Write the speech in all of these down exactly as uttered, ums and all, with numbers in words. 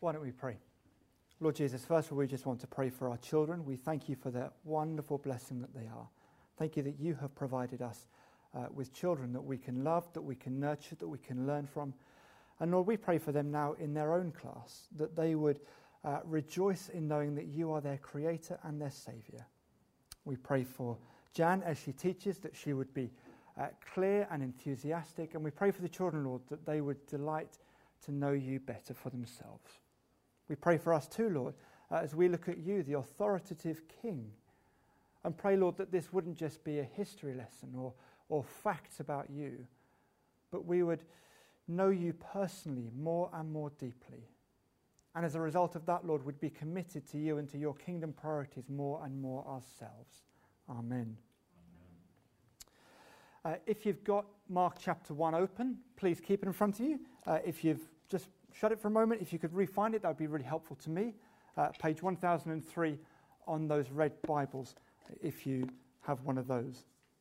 Why don't we pray? Lord Jesus, first of all, we just want to pray for our children. We thank you for the wonderful blessing that they are. Thank you that you have provided us uh, with children that we can love, that we can nurture, that we can learn from. And Lord, we pray for them now in their own class, that they would uh, rejoice in knowing that you are their creator and their saviour. We pray for Jan as she teaches, that she would be uh, clear and enthusiastic. And we pray for the children, Lord, that they would delight to know you better for themselves. We pray for us too, Lord, uh, as we look at you, the authoritative King, and pray, Lord, that this wouldn't just be a history lesson or, or facts about you, but we would know you personally more and more deeply. And as a result of that, Lord, we'd be committed to you and to your kingdom priorities more and more ourselves. Amen. Uh, if you've got Mark chapter one open, please keep it in front of you. Uh, if you've just shut it for a moment, if you could re-find it, that would be really helpful to me. Uh, page one thousand three on those red Bibles, if you have one of those.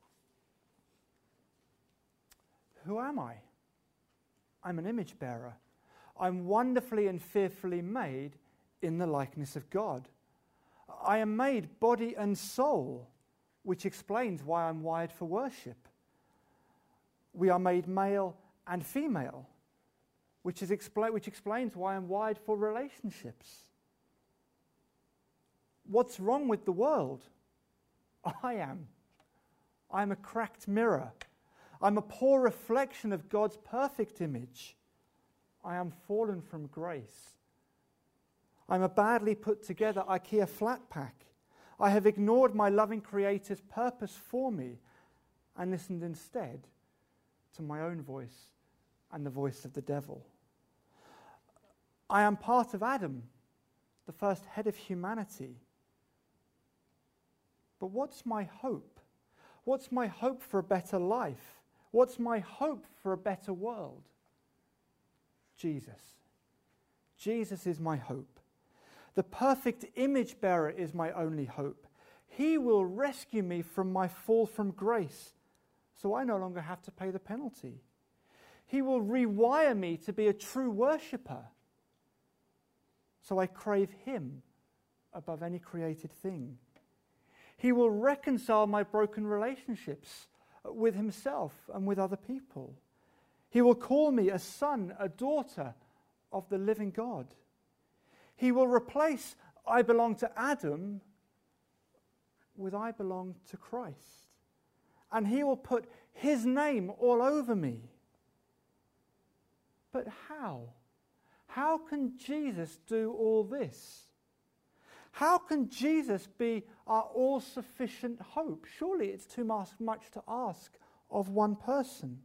Who am I? I'm an image bearer. I'm wonderfully and fearfully made in the likeness of God. I am made body and soul, which explains why I'm wired for worship. We are made male and female, which, is expl- which explains why I'm wired for relationships. What's wrong with the world? I am. I'm a cracked mirror. I'm a poor reflection of God's perfect image. I am fallen from grace. I'm a badly put together IKEA flat pack. I have ignored my loving Creator's purpose for me and listened instead to my own voice and the voice of the devil. I am part of Adam, the first head of humanity. But what's my hope? What's my hope for a better life? What's my hope for a better world? Jesus. Jesus is my hope. The perfect image bearer is my only hope. He will rescue me from my fall from grace, so I no longer have to pay the penalty. He will rewire me to be a true worshipper, so I crave him above any created thing. He will reconcile my broken relationships with himself and with other people. He will call me a son, a daughter of the living God. He will replace I belong to Adam with I belong to Christ. And he will put his name all over me. But how? How can Jesus do all this? How can Jesus be our all-sufficient hope? Surely it's too much to ask of one person.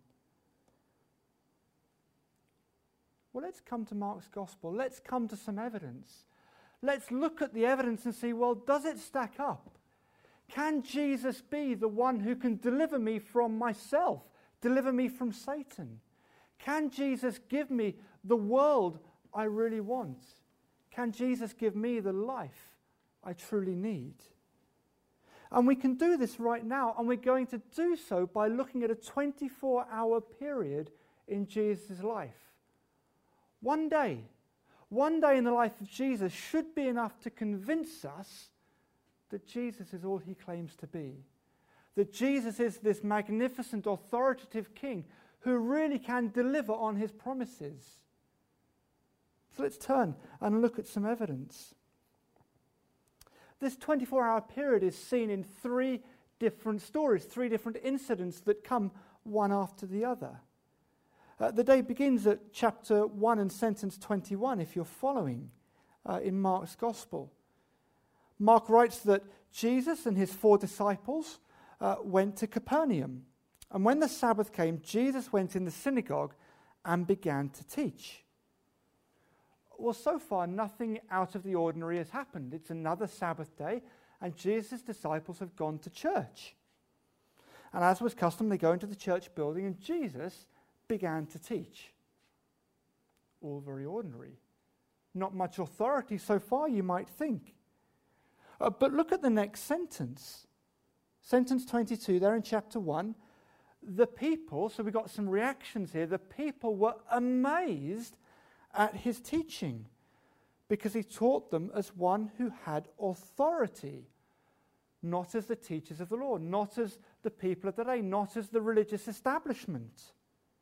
Well, let's come to Mark's Gospel. Let's come to some evidence. Let's look at the evidence and see, well, does it stack up? Can Jesus be the one who can deliver me from myself, deliver me from Satan? Can Jesus give me the world I really want? Can Jesus give me the life I truly need? And we can do this right now, and we're going to do so by looking at a twenty-four hour period in Jesus' life. One day, one day in the life of Jesus should be enough to convince us that Jesus is all he claims to be. That Jesus is this magnificent, authoritative king who really can deliver on his promises. So let's turn and look at some evidence. This twenty-four hour period is seen in three different stories, three different incidents that come one after the other. Uh, the day begins at chapter one and sentence twenty-one, if you're following uh, in Mark's Gospel. Mark writes that Jesus and his four disciples uh, went to Capernaum. And when the Sabbath came, Jesus went in the synagogue and began to teach. Well, so far, nothing out of the ordinary has happened. It's another Sabbath day, and Jesus' disciples have gone to church. And as was custom, they go into the church building, and Jesus began to teach. All very ordinary. Not much authority so far, you might think. Uh, but look at the next sentence. Sentence twenty-two, there in chapter one. The people, so we've got some reactions here, the people were amazed at his teaching. because he taught them as one who had authority, not as the teachers of the law, not as the people of the day, not as the religious establishment.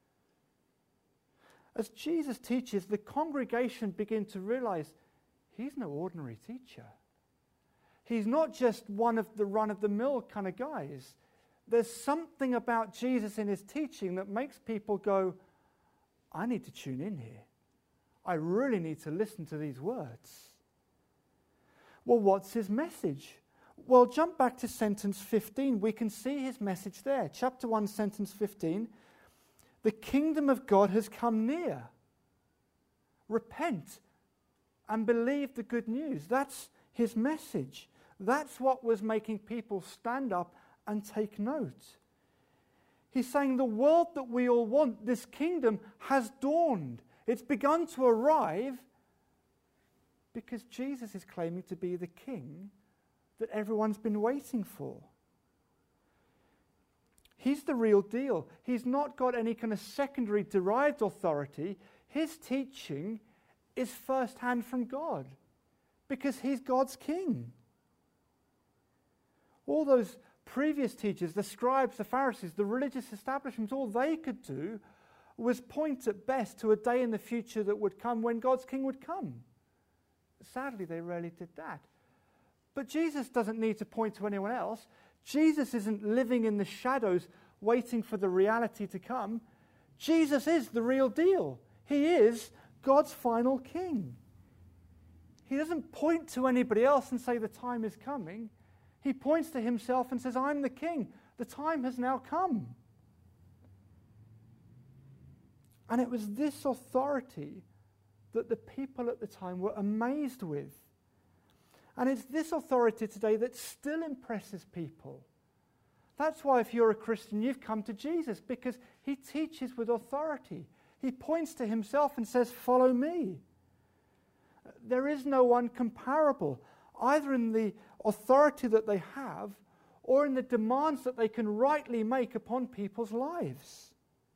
As Jesus teaches, the congregation begin to realize he's no ordinary teacher. He's not just one of the run-of-the-mill kind of guys. There's something about Jesus in his teaching that makes people go, I need to tune in here. I really need to listen to these words. Well, what's his message? Well, jump back to sentence fifteen. We can see his message there. Chapter one, sentence fifteen. The kingdom of God has come near. Repent and believe the good news. That's his message. That's what was making people stand up and take note. He's saying the world that we all want, this kingdom, has dawned. It's begun to arrive because Jesus is claiming to be the king that everyone's been waiting for. He's the real deal. He's not got any kind of secondary derived authority. His teaching is first-hand from God because he's God's king. All those previous teachers, the scribes, the Pharisees, the religious establishments, all they could do was point at best to a day in the future that would come when God's king would come. Sadly, they rarely did that. But Jesus doesn't need to point to anyone else. Jesus isn't living in the shadows waiting for the reality to come. Jesus is the real deal. He is God's final king. He doesn't point to anybody else and say the time is coming. He points to himself and says, I'm the king. The time has now come. And it was this authority that the people at the time were amazed with. And it's this authority today that still impresses people. That's why if you're a Christian, you've come to Jesus, because he teaches with authority. He points to himself and says, follow me. There is no one comparable, either in the authority that they have or in the demands that they can rightly make upon people's lives.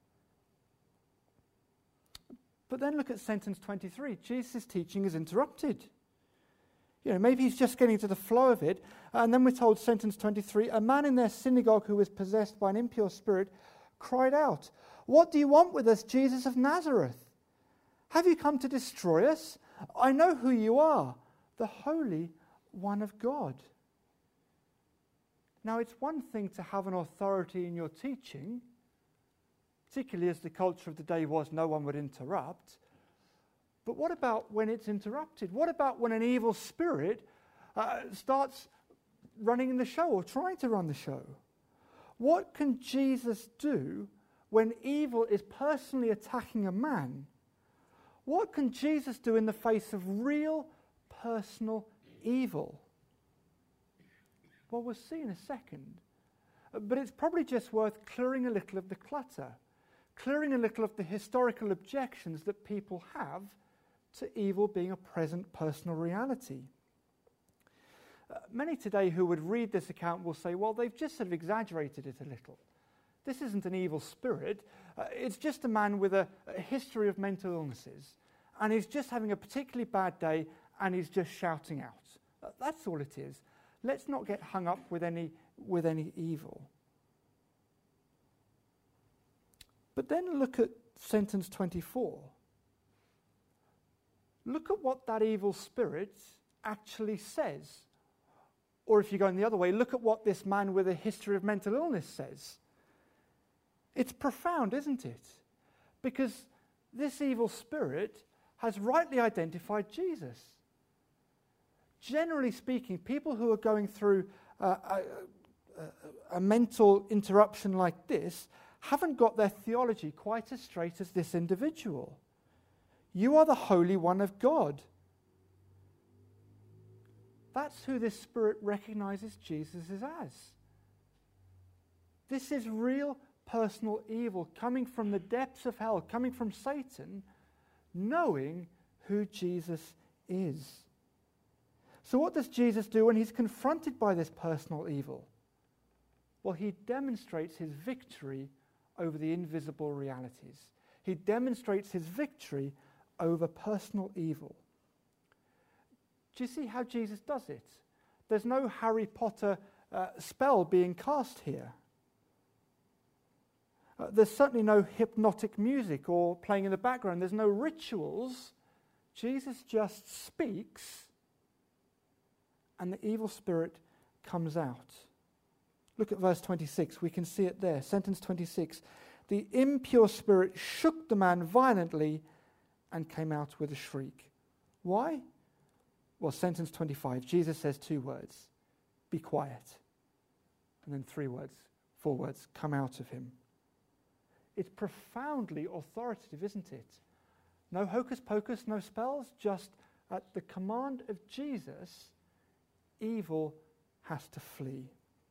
But then look at sentence twenty-three. Jesus' teaching is interrupted. You know, maybe he's just getting to the flow of it. And then we're told, sentence twenty-three, a man in their synagogue who was possessed by an impure spirit cried out, what do you want with us, Jesus of Nazareth? Have you come to destroy us? I know who you are, the Holy One of God. Now, it's one thing to have an authority in your teaching, particularly as the culture of the day was, no one would interrupt. But what about when it's interrupted? What about when an evil spirit uh, starts running the show or trying to run the show? What can Jesus do when evil is personally attacking a man? What can Jesus do in the face of real personal evil? Well, we'll see in a second. But it's probably just worth clearing a little of the clutter, clearing a little of the historical objections that people have to evil being a present personal reality. Uh, many today who would read this account will say, well, they've just sort of exaggerated it a little. This isn't an evil spirit. Uh, it's just a man with a, a history of mental illnesses, and he's just having a particularly bad day, and he's just shouting out. Uh, that's all it is. Let's not get hung up with any, with any evil. But then look at sentence twenty-four. Look at what that evil spirit actually says. Or if you're going the other way, look at what this man with a history of mental illness says. It's profound, isn't it? Because this evil spirit has rightly identified Jesus. Generally speaking, people who are going through uh, a, a, a mental interruption like this haven't got their theology quite as straight as this individual. You are the Holy One of God. That's who this spirit recognizes Jesus as. This is real personal evil coming from the depths of hell, coming from Satan, knowing who Jesus is. So what does Jesus do when he's confronted by this personal evil? Well, he demonstrates his victory over the invisible realities. He demonstrates his victory over personal evil. Do you see how Jesus does it? There's no Harry Potter uh, spell being cast here. Uh, there's certainly no hypnotic music or playing in the background. There's no rituals. Jesus just speaks, and the evil spirit comes out. Look at verse twenty-six. We can see it there. Sentence twenty-six. The impure spirit shook the man violently and came out with a shriek. Why? Well, sentence twenty-five. Jesus says two words. Be quiet. And then three words, four words, come out of him. It's profoundly authoritative, isn't it? No hocus pocus, no spells, just at the command of Jesus, evil has to flee.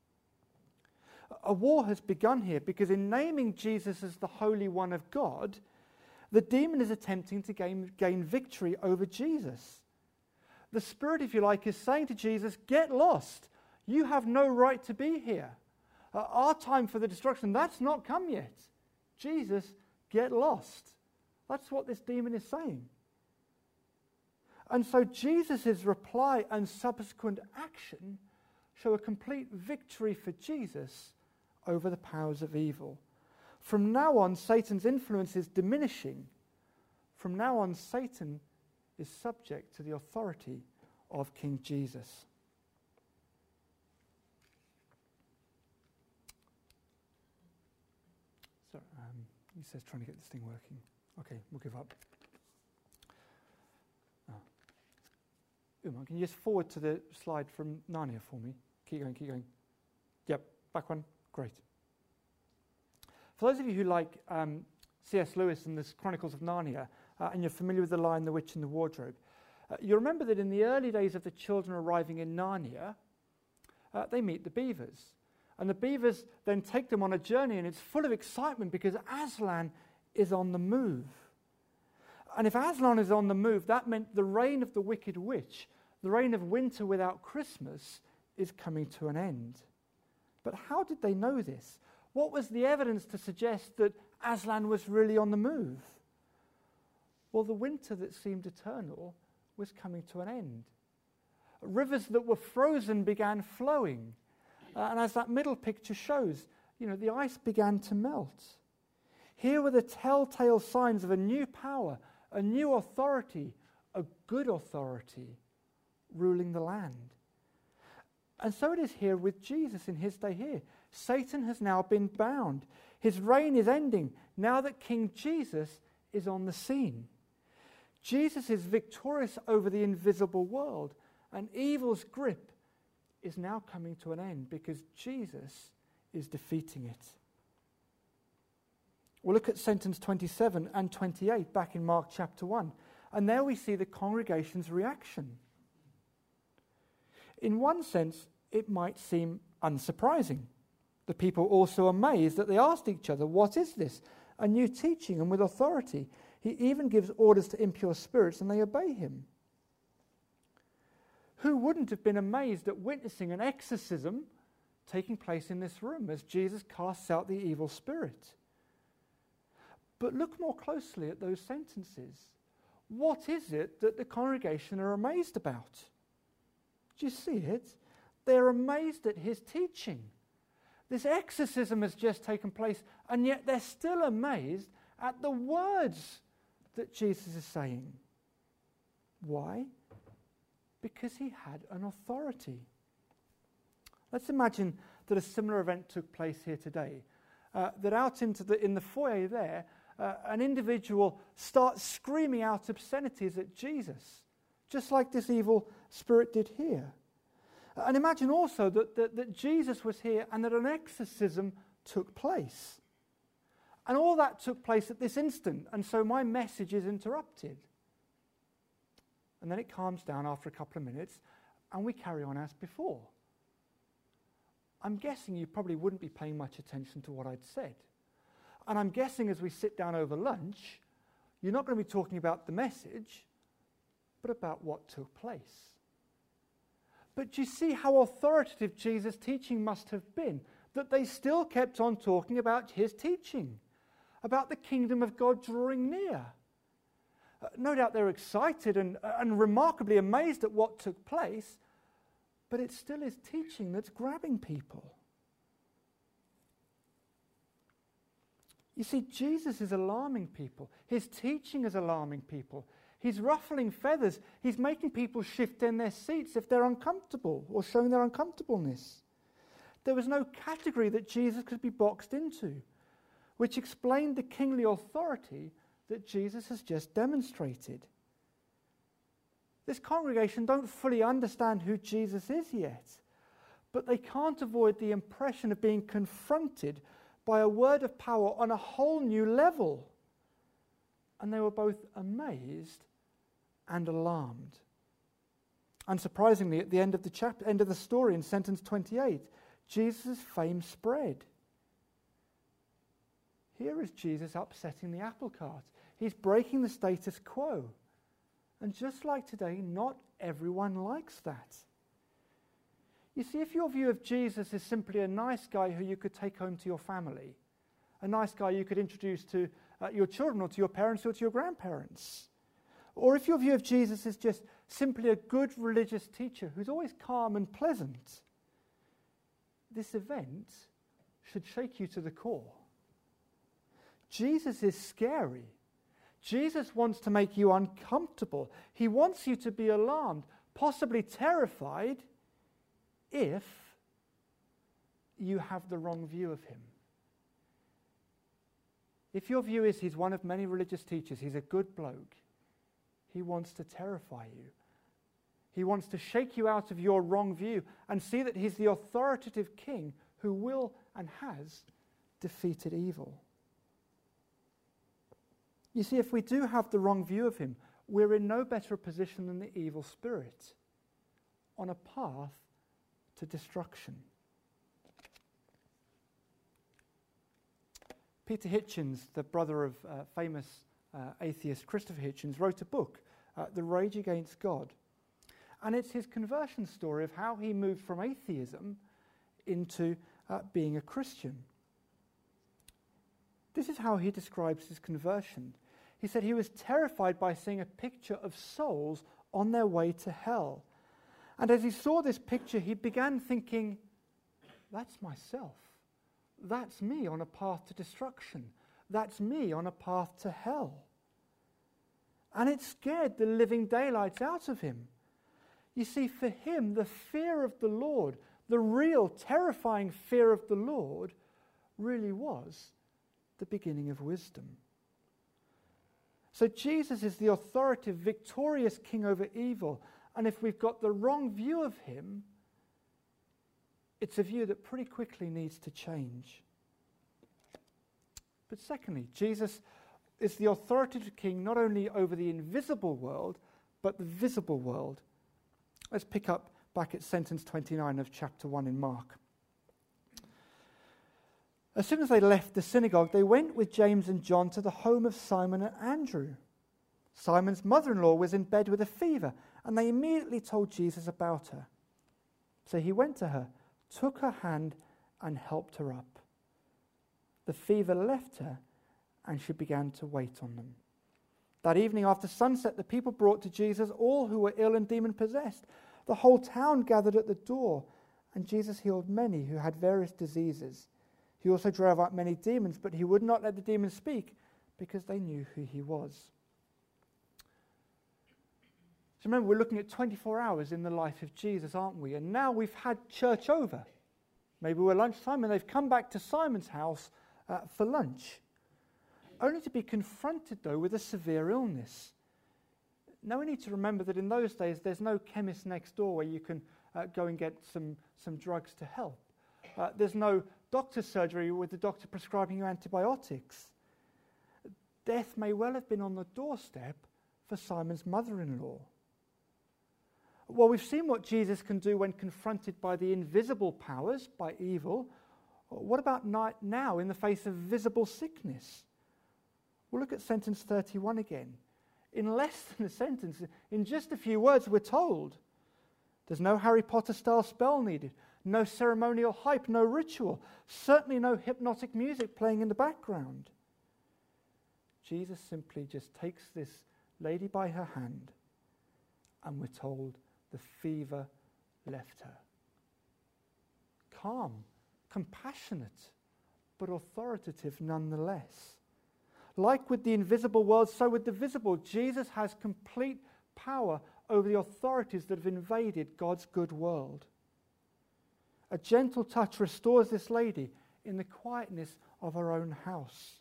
A war has begun here because in naming Jesus as the Holy One of God, the demon is attempting to gain, gain victory over Jesus. The spirit, if you like, is saying to Jesus, get lost. You have no right to be here. Uh, our time for the destruction, that's not come yet. Jesus, get lost. That's what this demon is saying. And so Jesus' reply and subsequent action show a complete victory for Jesus over the powers of evil. From now on, Satan's influence is diminishing. From now on, Satan is subject to the authority of King Jesus. So, um, he says trying to get this thing working. Okay, we'll give up. Oh. Uma, can you just forward to the slide from Narnia for me? Keep going, keep going. Yep, back one. Great. For those of you who like um, C S Lewis and the Chronicles of Narnia, uh, and you're familiar with The Lion, the Witch and the Wardrobe, uh, you remember that in the early days of the children arriving in Narnia, uh, they meet the beavers. And the beavers then take them on a journey, and it's full of excitement because Aslan is on the move. And if Aslan is on the move, that meant the reign of the Wicked Witch, the reign of winter without Christmas, is coming to an end. But how did they know this? What was the evidence to suggest that Aslan was really on the move? Well, the winter that seemed eternal was coming to an end. Rivers that were frozen began flowing. Uh, and as that middle picture shows, you know, the ice began to melt. Here were the telltale signs of a new power, a new authority, a good authority ruling the land. And so it is here with Jesus in his day here. Satan has now been bound. His reign is ending now that King Jesus is on the scene. Jesus is victorious over the invisible world, and evil's grip is now coming to an end because Jesus is defeating it. We'll look at sentence twenty-seven and twenty-eight back in Mark chapter one. And there we see the congregation's reaction. In one sense, it might seem unsurprising. The people also amazed that they asked each other, what is this? A new teaching and with authority. He even gives orders to impure spirits and they obey him. Who wouldn't have been amazed at witnessing an exorcism taking place in this room as Jesus casts out the evil spirit? But look more closely at those sentences. What is it that the congregation are amazed about? Do you see it? They're amazed at his teaching. This exorcism has just taken place, and yet they're still amazed at the words that Jesus is saying. Why? Because he had an authority. Let's imagine that a similar event took place here today. Uh, that out into the, in the foyer there, uh, an individual starts screaming out obscenities at Jesus, just like this evil spirit did here. Uh, and imagine also that, that, that Jesus was here and that an exorcism took place. And all that took place at this instant, and so my message is interrupted. And then it calms down after a couple of minutes, and we carry on as before. I'm guessing you probably wouldn't be paying much attention to what I'd said. And I'm guessing as we sit down over lunch, you're not going to be talking about the message, but about what took place. But do you see how authoritative Jesus' teaching must have been? That they still kept on talking about his teaching, about the kingdom of God drawing near. Uh, no doubt they're excited and, and remarkably amazed at what took place, but it still is teaching that's grabbing people. You see, Jesus is alarming people. His teaching is alarming people. He's ruffling feathers. He's making people shift in their seats if they're uncomfortable or showing their uncomfortableness. There was no category that Jesus could be boxed into, which explained the kingly authority that Jesus has just demonstrated. This congregation don't fully understand who Jesus is yet, but they can't avoid the impression of being confronted by a word of power on a whole new level. And they were both amazed and alarmed. Unsurprisingly, at the end of the chapter, end of the story in sentence twenty-eight, Jesus' fame spread. Here is Jesus upsetting the apple cart. He's breaking the status quo. And just like today, not everyone likes that. You see, if your view of Jesus is simply a nice guy who you could take home to your family, a nice guy you could introduce to uh, your children or to your parents or to your grandparents, or if your view of Jesus is just simply a good religious teacher who's always calm and pleasant, this event should shake you to the core. Jesus is scary. Jesus wants to make you uncomfortable. He wants you to be alarmed, possibly terrified, if you have the wrong view of him. If your view is he's one of many religious teachers, he's a good bloke, he wants to terrify you. He wants to shake you out of your wrong view and see that he's the authoritative king who will and has defeated evil. You see, if we do have the wrong view of him, we're in no better a position than the evil spirit on a path to destruction. Peter Hitchens, the brother of uh, famous uh, atheist Christopher Hitchens, wrote a book, uh, The Rage Against God. And it's his conversion story of how he moved from atheism into uh, being a Christian. This is how he describes his conversion. He said he was terrified by seeing a picture of souls on their way to hell. And as he saw this picture, he began thinking, that's myself. That's me on a path to destruction. That's me on a path to hell. And it scared the living daylights out of him. You see, for him, the fear of the Lord, the real terrifying fear of the Lord, really was the beginning of wisdom. So Jesus is the authoritative, victorious king over evil. And if we've got the wrong view of him, it's a view that pretty quickly needs to change. But secondly, Jesus is the authoritative king not only over the invisible world, but the visible world. Let's pick up back at sentence twenty-nine of chapter one in Mark. As soon as they left the synagogue, they went with James and John to the home of Simon and Andrew. Simon's mother-in-law was in bed with a fever, and they immediately told Jesus about her. So he went to her, took her hand, and helped her up. The fever left her, and she began to wait on them. That evening after sunset, the people brought to Jesus all who were ill and demon-possessed. The whole town gathered at the door, and Jesus healed many who had various diseases. He also drove out many demons, but he would not let the demons speak because they knew who he was. So remember, we're looking at twenty-four hours in the life of Jesus, aren't we? And now we've had church over. Maybe we're lunchtime and they've come back to Simon's house uh, for lunch. Only to be confronted, though, with a severe illness. Now we need to remember that in those days there's no chemist next door where you can uh, go and get some, some drugs to help. Uh, there's no doctor's surgery with the doctor prescribing you antibiotics. Death may well have been on the doorstep for Simon's mother-in-law. Well, we've seen what Jesus can do when confronted by the invisible powers, by evil. What about now in the face of visible sickness? We'll look at sentence thirty-one again. In less than a sentence, in just a few words, we're told there's no Harry Potter-style spell needed, no ceremonial hype, no ritual, certainly no hypnotic music playing in the background. Jesus simply just takes this lady by her hand, and we're told the fever left her. Calm, compassionate, but authoritative nonetheless. Like with the invisible world, so with the visible, Jesus has complete power over the authorities that have invaded God's good world. A gentle touch restores this lady in the quietness of her own house.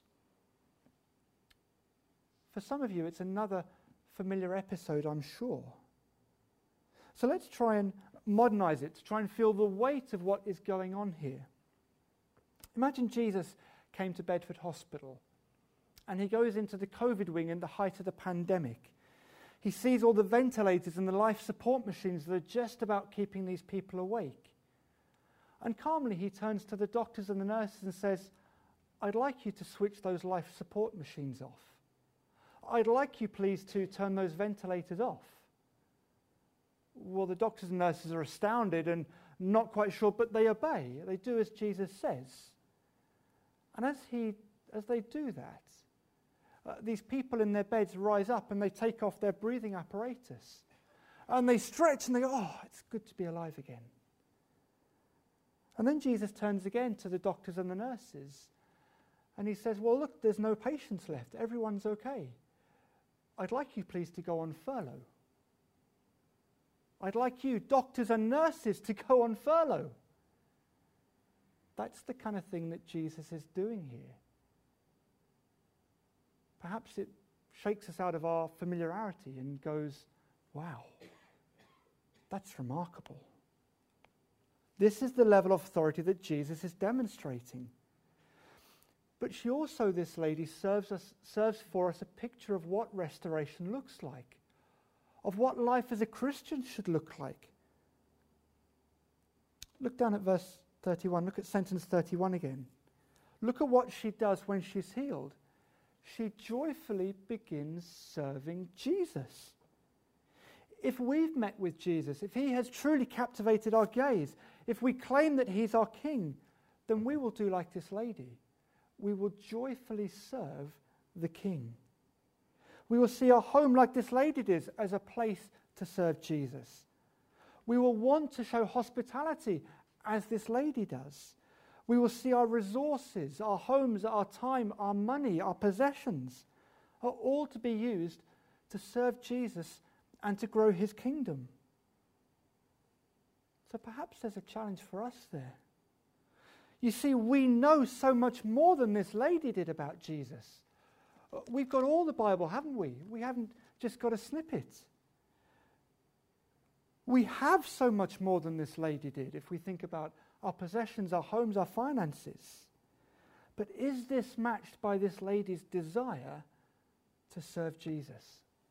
For some of you, it's another familiar episode, I'm sure. So let's try and modernize it, to try and feel the weight of what is going on here. Imagine Jesus came to Bedford Hospital, and he goes into the COVID wing in the height of the pandemic. He sees all the ventilators and the life support machines that are just about keeping these people awake. And calmly he turns to the doctors and the nurses and says, I'd like you to switch those life support machines off. I'd like you please to turn those ventilators off. Well, the doctors and nurses are astounded and not quite sure, but they obey. They do as Jesus says. And as he, as they do that, uh, these people in their beds rise up and they take off their breathing apparatus. And they stretch and they go, oh, it's good to be alive again. And then Jesus turns again to the doctors and the nurses. And he says, well, look, there's no patients left. Everyone's okay. I'd like you, please, to go on furlough. I'd like you, doctors and nurses, to go on furlough. That's the kind of thing that Jesus is doing here. Perhaps it shakes us out of our familiarity and goes, wow, that's remarkable. This is the level of authority that Jesus is demonstrating. But she also, this lady, serves us, serves for us a picture of what restoration looks like, of what life as a Christian should look like. Look down at verse thirty-one. Look at sentence thirty-one again. Look at what she does when she's healed. She joyfully begins serving Jesus. If we've met with Jesus, if he has truly captivated our gaze, if we claim that he's our king, then we will do like this lady. We will joyfully serve the king. We will see our home like this lady did, as a place to serve Jesus. We will want to show hospitality as this lady does. We will see our resources, our homes, our time, our money, our possessions are all to be used to serve Jesus and to grow his kingdom. So perhaps there's a challenge for us there. You see, we know so much more than this lady did about Jesus. We've got all the Bible, haven't we? We haven't just got a snippet. We have so much more than this lady did if we think about our possessions, our homes, our finances. But is this matched by this lady's desire to serve Jesus?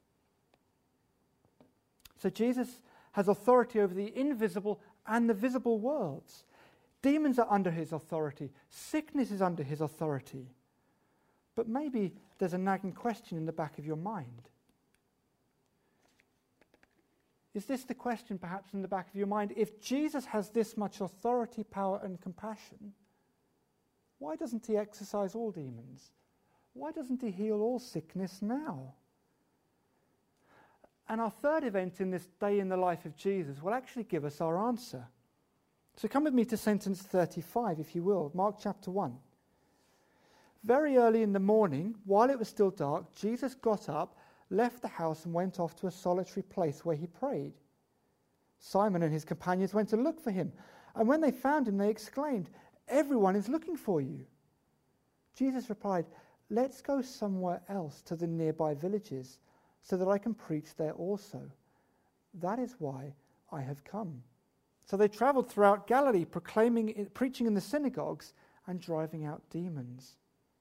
So Jesus has authority over the invisible and the visible worlds. Demons are under his authority. Sickness is under his authority. But maybe there's a nagging question in the back of your mind. Is this the question perhaps in the back of your mind? If Jesus has this much authority, power, and compassion, why doesn't he exorcise all demons? Why doesn't he heal all sickness now? And our third event in this day in the life of Jesus will actually give us our answer. So come with me to sentence thirty-five, if you will, Mark chapter one. Very early in the morning, while it was still dark, Jesus got up, left the house and went off to a solitary place where he prayed. Simon and his companions went to look for him, and when they found him, they exclaimed, "Everyone is looking for you." Jesus replied, "Let's go somewhere else to the nearby villages, so that I can preach there also. That is why I have come." So they traveled throughout Galilee, proclaiming, preaching in the synagogues and driving out demons.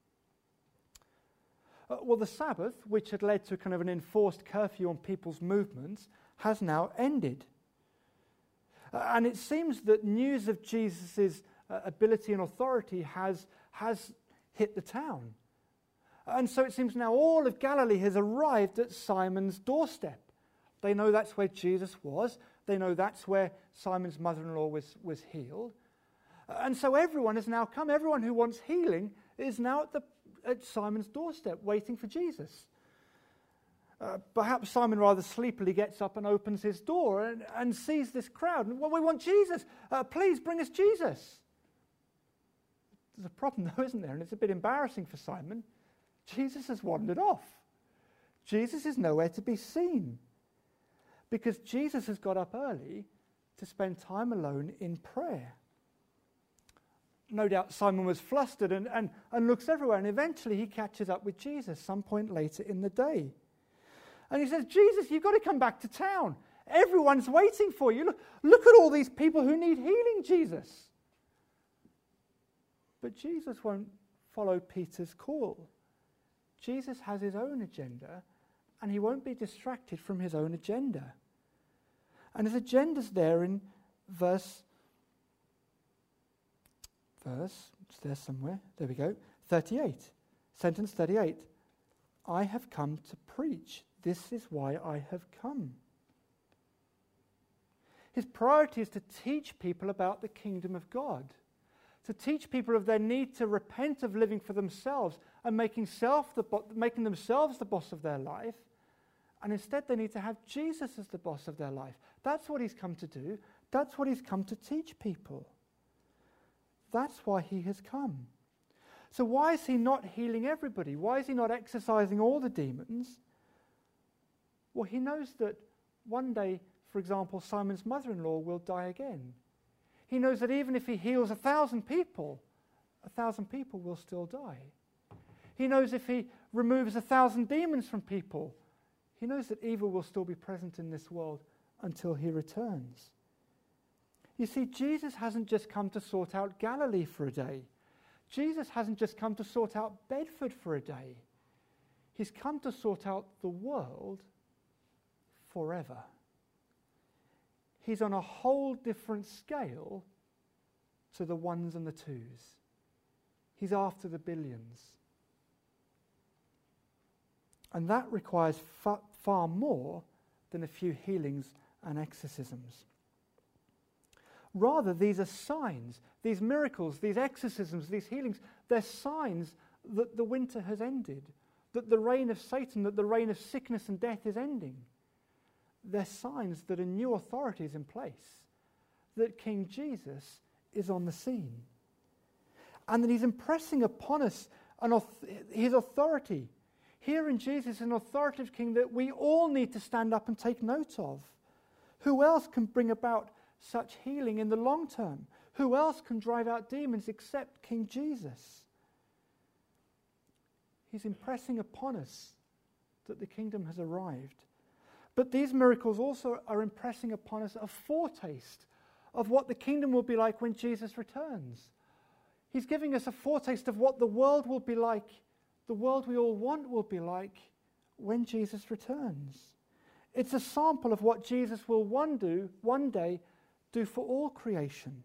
Uh, well, the Sabbath, which had led to kind of an enforced curfew on people's movements, has now ended. Uh, and it seems that news of Jesus' uh, ability and authority has, has hit the town. And so it seems now all of Galilee has arrived at Simon's doorstep. They know that's where Jesus was. They know that's where Simon's mother-in-law was, was healed. And so everyone has now come. Everyone who wants healing is now at, the, at Simon's doorstep waiting for Jesus. Uh, perhaps Simon rather sleepily gets up and opens his door and, and sees this crowd. And, well, we want Jesus. Uh, please bring us Jesus. There's a problem though, isn't there? And it's a bit embarrassing for Simon. Jesus has wandered off. Jesus is nowhere to be seen. Because Jesus has got up early to spend time alone in prayer. No doubt Simon was flustered and, and, and looks everywhere, and eventually he catches up with Jesus some point later in the day. And he says, Jesus, you've got to come back to town. Everyone's waiting for you. Look, look at all these people who need healing, Jesus. But Jesus won't follow Peter's call. Jesus has his own agenda, and he won't be distracted from his own agenda. And his agenda's there in verse, verse, it's there somewhere, there we go, thirty-eight, sentence thirty-eight. I have come to preach. This is why I have come. His priority is to teach people about the kingdom of God, to teach people of their need to repent of living for themselves and making, self the bo- making themselves the boss of their life, and instead they need to have Jesus as the boss of their life. That's what he's come to do. That's what he's come to teach people. That's why he has come. So why is he not healing everybody? Why is he not exorcising all the demons? Well, he knows that one day, for example, Simon's mother-in-law will die again. He knows that even if he heals a thousand people, a thousand people will still die. He knows if he removes a thousand demons from people, he knows that evil will still be present in this world until he returns. You see, Jesus hasn't just come to sort out Galilee for a day. Jesus hasn't just come to sort out Bedford for a day. He's come to sort out the world forever. He's on a whole different scale to the ones and the twos. He's after the billions. And that requires fa- far more than a few healings and exorcisms. Rather, these are signs, these miracles, these exorcisms, these healings, they're signs that the winter has ended, that the reign of Satan, that the reign of sickness and death is ending. They're signs that a new authority is in place, that King Jesus is on the scene, and that he's impressing upon us an auth- his authority. Here in Jesus, an authoritative king that we all need to stand up and take note of. Who else can bring about such healing in the long term? Who else can drive out demons except King Jesus? He's impressing upon us that the kingdom has arrived. But these miracles also are impressing upon us a foretaste of what the kingdom will be like when Jesus returns. He's giving us a foretaste of what the world will be like, the world we all want will be like when Jesus returns. It's a sample of what Jesus will one, do, one day do for all creation.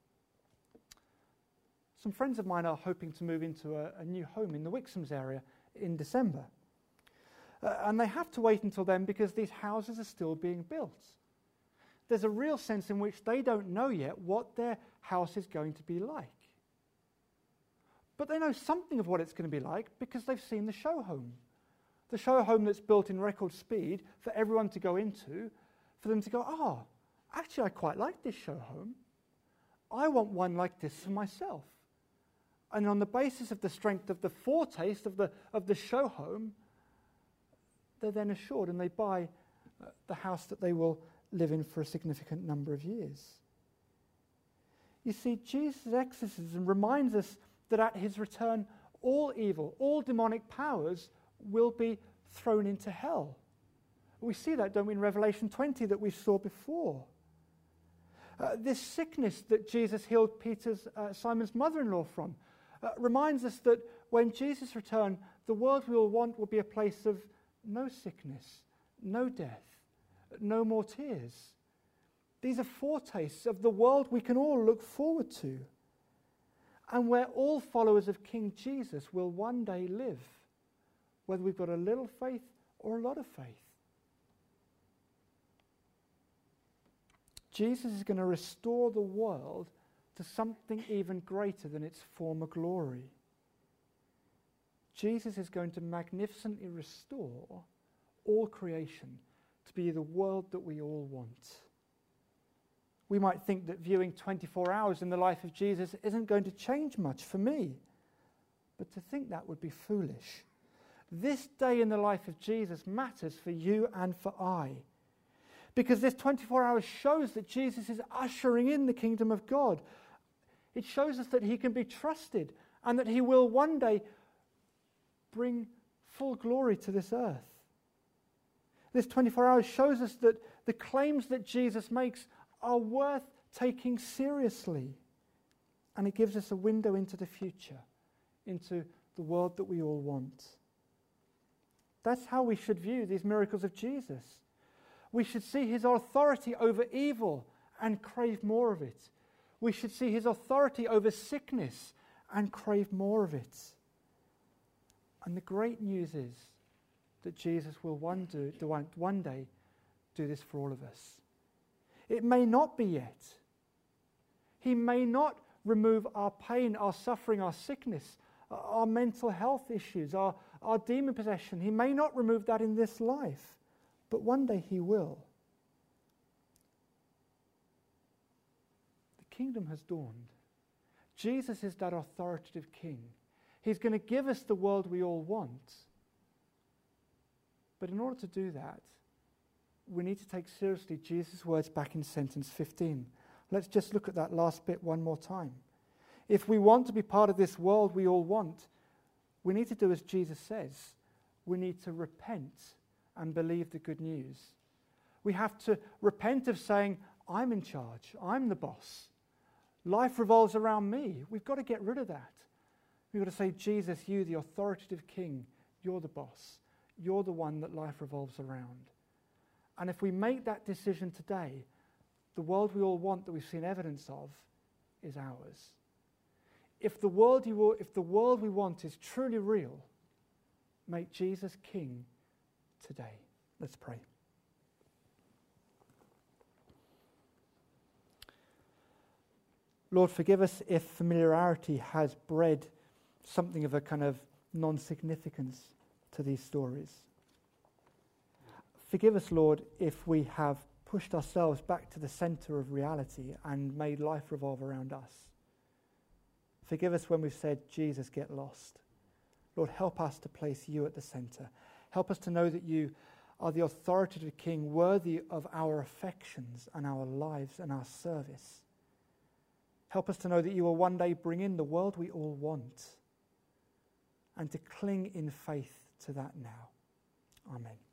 Some friends of mine are hoping to move into a, a new home in the Wixhams area in December. Uh, and they have to wait until then because these houses are still being built. There's a real sense in which they don't know yet what their house is going to be like. But they know something of what it's going to be like because they've seen the show home. The show home that's built in record speed for everyone to go into, for them to go, oh, actually I quite like this show home. I want one like this for myself. And on the basis of the strength of the foretaste of the, of the show home, they're then assured and they buy uh, the house that they will live in for a significant number of years. You see, Jesus' exorcism reminds us that at his return, all evil, all demonic powers will be thrown into hell. We see that, don't we, in Revelation twenty that we saw before. Uh, this sickness that Jesus healed Peter's, uh, Simon's mother-in-law from uh, reminds us that when Jesus returns, the world we all want will be a place of no sickness, no death, no more tears. These are foretastes of the world we can all look forward to, and where all followers of King Jesus will one day live, whether we've got a little faith or a lot of faith. Jesus is going to restore the world to something even greater than its former glory. Jesus is going to magnificently restore all creation to be the world that we all want. We might think that viewing twenty-four hours in the life of Jesus isn't going to change much for me. But to think that would be foolish. This day in the life of Jesus matters for you and for I. Because this twenty-four hours shows that Jesus is ushering in the kingdom of God. It shows us that he can be trusted and that he will one day bring full glory to this earth. This twenty-four hours shows us that the claims that Jesus makes are worth taking seriously. And it gives us a window into the future, into the world that we all want. That's how we should view these miracles of Jesus. We should see his authority over evil and crave more of it. We should see his authority over sickness and crave more of it. And the great news is that Jesus will one, do, one day do this for all of us. It may not be yet. He may not remove our pain, our suffering, our sickness, our mental health issues, our, our demon possession. He may not remove that in this life, but one day he will. The kingdom has dawned. Jesus is that authoritative king. He's going to give us the world we all want. But in order to do that, we need to take seriously Jesus' words back in sentence fifteen. Let's just look at that last bit one more time. If we want to be part of this world we all want, we need to do as Jesus says. We need to repent and believe the good news. We have to repent of saying, I'm in charge, I'm the boss. Life revolves around me. We've got to get rid of that. We've got to say, Jesus, you, the authoritative king, you're the boss. You're the one that life revolves around. And if we make that decision today, the world we all want that we've seen evidence of is ours. If the world you will, if the world we want is truly real, make Jesus king today. Let's pray. Lord, forgive us if familiarity has bred something of a kind of non-significance to these stories. Forgive us, Lord, if we have pushed ourselves back to the center of reality and made life revolve around us. Forgive us when we've said, Jesus, get lost. Lord, help us to place you at the center. Help us to know that you are the authoritative king, worthy of our affections and our lives and our service. Help us to know that you will one day bring in the world we all want and to cling in faith to that now. Amen.